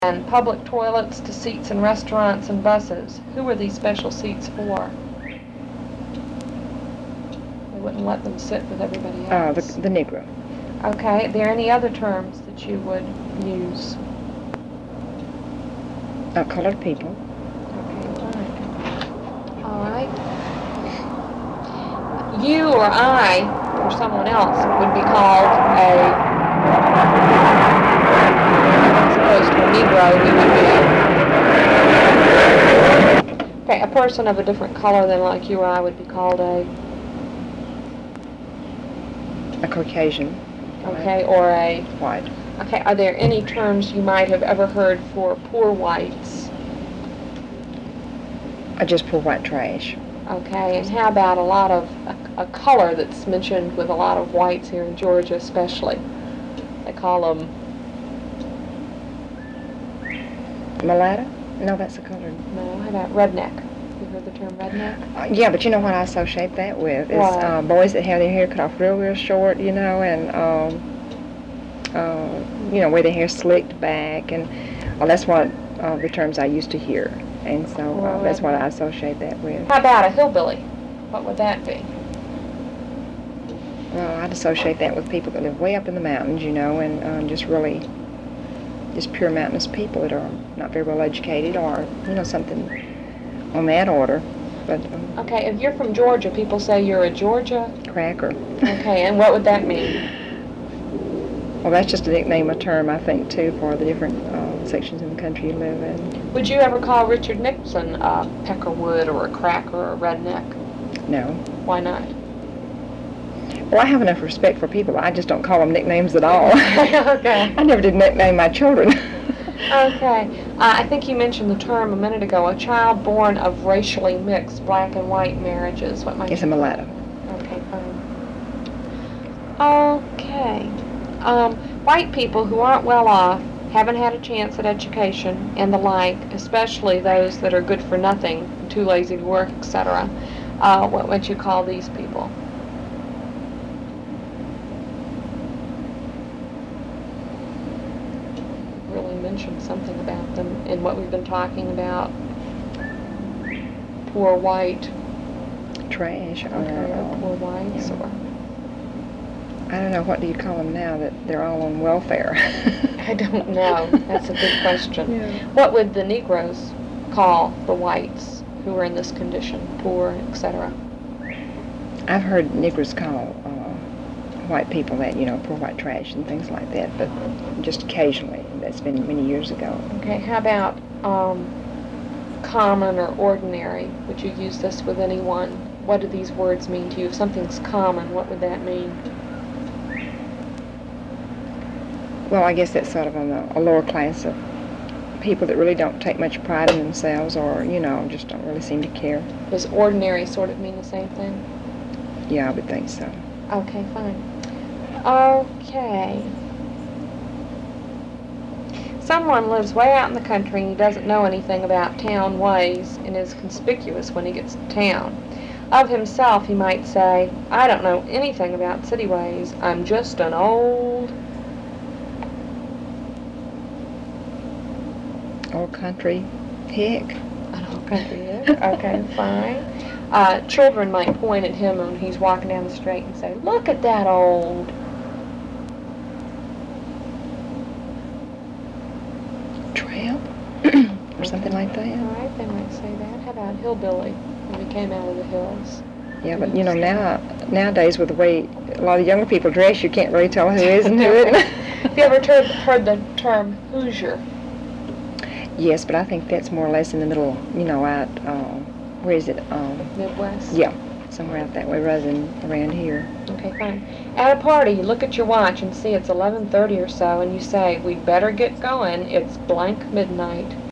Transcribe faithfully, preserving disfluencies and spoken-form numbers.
And public toilets to seats in restaurants and buses. Who are these special seats for? They wouldn't let them sit with everybody Uh, else. the, the Negro. Okay, are there any other terms that you would use? Uh, colored people. Okay, fine. All right. You or I or someone else would be called a, as opposed to a Negro, we would be, okay, a person of a different color than like you or I would be called a, A Caucasian. okay, or a, White. okay, are there any terms you might have ever heard for poor whites? Uh, just poor white trash. Okay, and how about a lot of, a, a color that's mentioned with a lot of whites here in Georgia especially? They call them, Mulatto? No, that's a colored. no, how about redneck? You heard the term redneck? Uh, yeah, but you know what I associate that with is What? uh, boys that have their hair cut off real, real short, you know, and um, uh, you know, wear their hair slicked back, and well, that's what uh, the terms I used to hear, and so uh, Well, that's what I associate that with. How about a hillbilly? What would that be? Well, I'd associate that with people that live way up in the mountains, you know, and uh, just really, just pure mountainous people that are not very well educated, or you know, something on that order. But um, Okay, if you're from Georgia, people say you're a Georgia. cracker. Okay, and what would that mean? Well, that's just a nickname, a term, I think, too, for the different uh, sections in the country you live in. Would you ever call Richard Nixon a peckerwood or a cracker or a redneck? No. Why not? Well, I have enough respect for people. I just don't call them nicknames at all. Okay. I never did nickname my children. Okay. Uh, I think you mentioned the term a minute ago, a child born of racially mixed black and white marriages. What might It's a you call mulatto. it? Okay, fine. Okay. Um, white people who aren't well off, haven't had a chance at education, and the like, especially those that are good for nothing, too lazy to work, et cetera. Uh, what would you call these people? Really mentioned something about them in what we've been talking about. Poor white. Trash. Or, Okay, or uh, poor whites, yeah. or I don't know, what do you call them now that they're all on welfare? I don't know. That's a good question. Yeah. What would the Negroes call the whites who are in this condition, poor, et cetera? I've heard Negroes call uh, white people that, you know, poor white trash and things like that, but just occasionally. That's been many years ago. Okay, how about um, common or ordinary? Would you use this with anyone? What do these words mean to you? If something's common, what would that mean? Well, I guess that's sort of on a, a lower class of people that really don't take much pride in themselves, or, you know, just don't really seem to care. Does ordinary sort of mean the same thing? Yeah, I would think so. Okay, fine. Okay. Someone lives way out in the country and he doesn't know anything about town ways and is conspicuous when he gets to town. Of himself, he might say, I don't know anything about city ways. I'm just an old... Old country hick. An old country hick. Okay, fine. Uh, children might point at him when he's walking down the street and say, look at that old... Tramp? Or something like that. All right, they might say that. How about hillbilly when he came out of the hills? Yeah, but you know, now nowadays with the way a lot of younger people dress, you can't really tell who is and who isn't. Have you ever heard, heard the term Hoosier? Yes, but I think that's more or less in the middle, you know, out, uh, where is it? Um, Midwest? yeah, somewhere out that way rather than around here. Okay, fine. At a party, you look at your watch and see it's eleven thirty or so, and you say, we'd better get going. It's blank midnight.